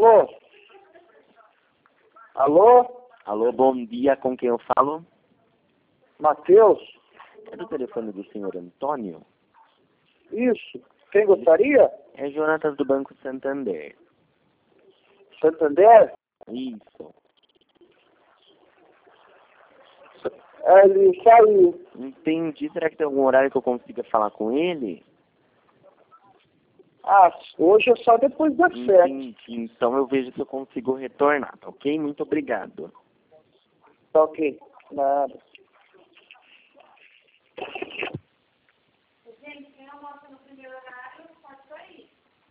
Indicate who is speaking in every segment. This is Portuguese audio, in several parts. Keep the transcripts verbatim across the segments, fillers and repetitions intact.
Speaker 1: Alô? Alô?
Speaker 2: Alô, bom dia, com quem eu falo?
Speaker 1: Matheus?
Speaker 2: É do telefone do senhor Antônio?
Speaker 1: Isso. Quem gostaria?
Speaker 2: É Jonatas do Banco Santander.
Speaker 1: Santander?
Speaker 2: Isso.
Speaker 1: É, ele saiu.
Speaker 2: Entendi. Será que tem algum horário que eu consiga falar com ele?
Speaker 1: Ah, hoje é só depois das sete.
Speaker 2: Entendi. Então eu vejo se eu consigo retornar, tá ok? Muito obrigado.
Speaker 1: Tá ok. Nada.
Speaker 3: Gente, quem almoça no primeiro horário, pode sair.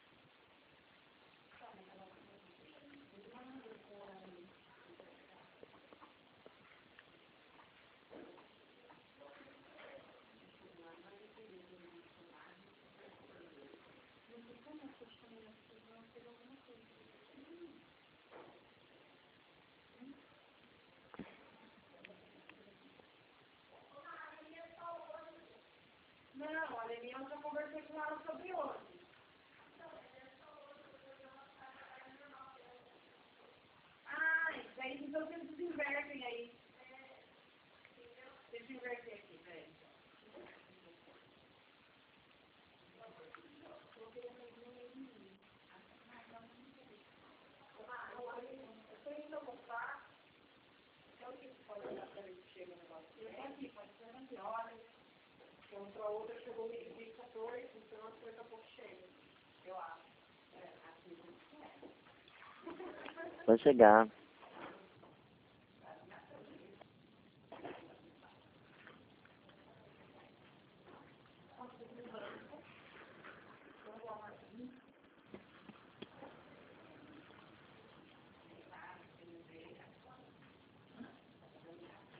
Speaker 3: Não, a Lenian eu já conversei com ela sobre hoje. Ah, daí então vocês desinvertem aí. Deixa eu inverter aqui, peraí. Eu tô indo almoçar. Então o que você pode olhar pra ver se chega o negócio? É aqui, pode ser onze horas. Então a outra chegou meio dia quatorze, então foi daqui a pouco cheio. Eu acho. É, aqui não é.
Speaker 2: Vai chegar.